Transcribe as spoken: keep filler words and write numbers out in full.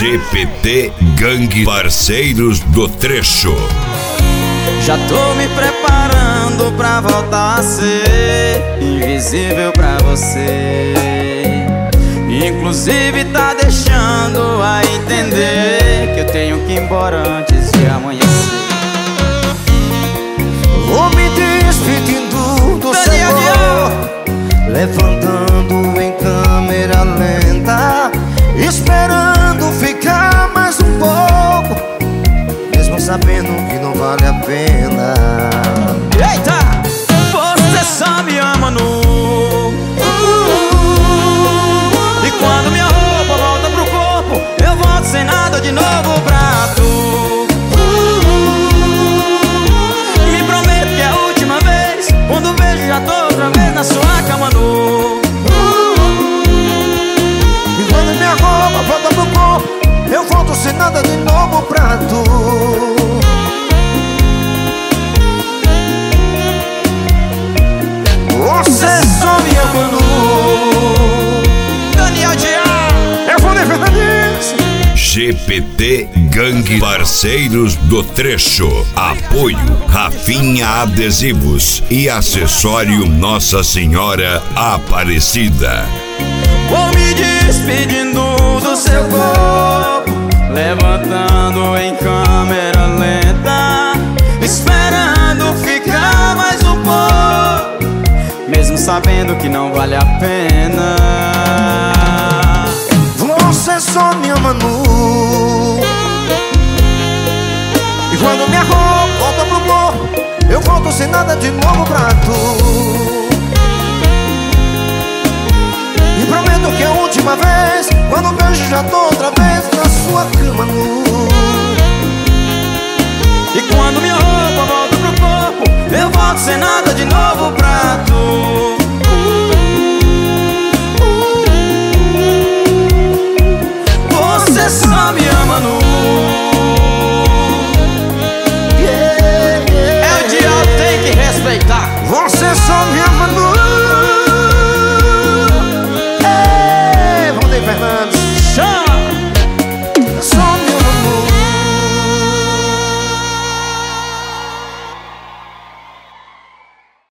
G P T Gangue Parceiros do Trecho. Já tô me preparando pra voltar a ser invisível pra você. Inclusive tá deixando a entender que eu tenho que ir embora antes de amanhecer. Vou me despedindo do seu amor, levantando em câmera lenta, esperando ficar mais um pouco, mesmo sabendo que não vale a pena. Eita! Você só me ama nu, e quando minha roupa volta pro corpo, eu volto sem nada de novo pra tu. Me prometo que é a última vez, quando vejo já tô outra vez na sua cama nu. E quando minha roupa volta pro corpo, eu volto sem nada de novo pra tu. Você só me ama nu. Daniel Diá, eu vou defender isso. G P T Gangue Parceiros do Trecho. Apoio Rafinha Adesivos e Acessório Nossa Senhora Aparecida. vou me despedindo do seu corpo, levantando em câmera lenta, esperando ficar mais um pouco, mesmo sabendo que não vale a pena. Você só me ama nu, e quando minha roupa volta pro corpo, eu volto sem nada de novo pra tu. E prometo que é a última vez, quando vejo já tô outra vez na sua cama nu. E quando minha roupa volta pro corpo, eu volto sem nada de novo pra tu. Você só me ama.